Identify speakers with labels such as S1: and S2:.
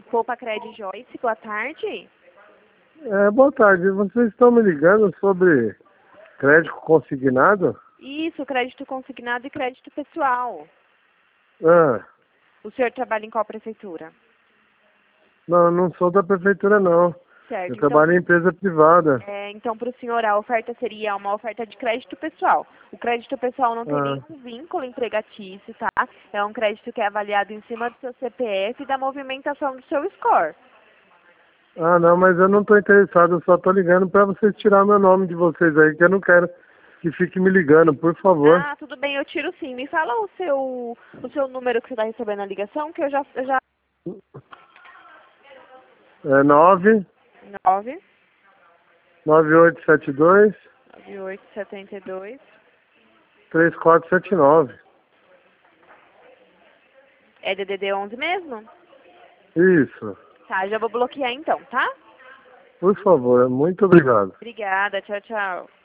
S1: Poupa Cred Joyce, boa tarde.
S2: Boa tarde. Vocês estão me ligando sobre crédito consignado?
S1: Isso, crédito consignado e crédito pessoal.
S2: Ah,
S1: O senhor trabalha em qual prefeitura?
S2: não, não sou da prefeitura, não.
S1: Certo,
S2: Eu trabalho em empresa privada.
S1: então para o senhor a oferta seria uma oferta de crédito pessoal. O crédito pessoal não tem
S2: Ah,
S1: nenhum vínculo empregatício, tá? É um crédito que é avaliado em cima do seu CPF e da movimentação do seu score.
S2: não, mas eu não estou interessado. Eu só estou ligando para vocês tirar meu nome de vocês aí, que eu não quero que fique me ligando, por favor.
S1: Ah, tudo bem, eu tiro sim. Me fala o seu número que você está recebendo a ligação, que eu já...
S2: É
S1: 9
S2: 9872
S1: 9872.
S2: 3479.
S1: É DDD 11 mesmo?
S2: Isso.
S1: Tá, já vou bloquear então, tá?
S2: Por favor, muito obrigado.
S1: Obrigada, tchau, tchau.